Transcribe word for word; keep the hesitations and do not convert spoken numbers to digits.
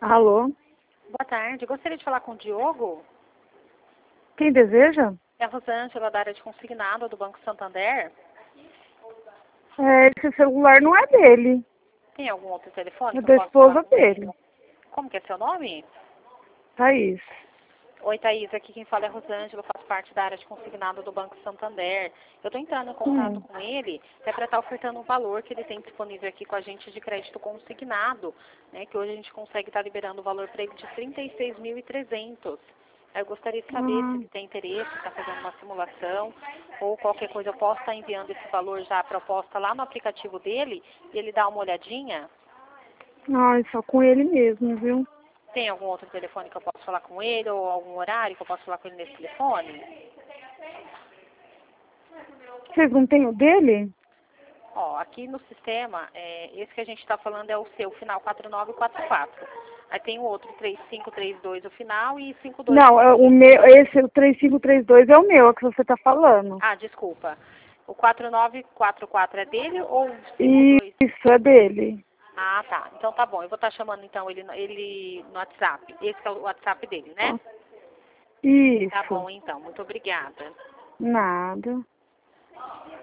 Alô? Boa tarde. Gostaria de falar com o Diogo. Quem deseja? É a Rosângela, da área de consignado do Banco Santander. É, esse celular não é dele. Tem algum outro telefone É que eu da possa falar esposa com ele? dele, Como que é seu nome? Thaís. Oi, Thaís. Aqui quem fala é a Rosângela, faço parte da área de consignado do Banco Santander. Eu estou entrando em contato Hum. com ele até para estar ofertando um valor que ele tem disponível aqui com a gente de crédito consignado, né, que hoje a gente consegue estar liberando o valor para ele de trinta e seis mil e trezentos. Eu gostaria de saber se Ah, ele tem interesse, está fazendo uma simulação, ou qualquer coisa eu posso estar enviando esse valor já a proposta lá no aplicativo dele e ele dá uma olhadinha. ai, só com ele mesmo, viu? Tem algum outro telefone que eu posso falar com ele, ou algum horário que eu posso falar com ele nesse telefone? Vocês não têm o dele? Ó, aqui no sistema, é, esse que a gente está falando é o seu, final quatro nove quatro quatro. Aí tem o outro, três cinco três dois o final e cinco dois Não, no é o fim. meu, esse, o três cinco três dois é o meu, é o que você tá falando. Ah, desculpa. O quatro nove quatro quatro é dele ou o cinco dois? Isso, é dele. Ah, tá. Então tá bom. Eu vou estar chamando então ele, no- ele no WhatsApp. Esse que é o WhatsApp dele, né? Ó, Tá isso, bom então. Muito obrigada. nada.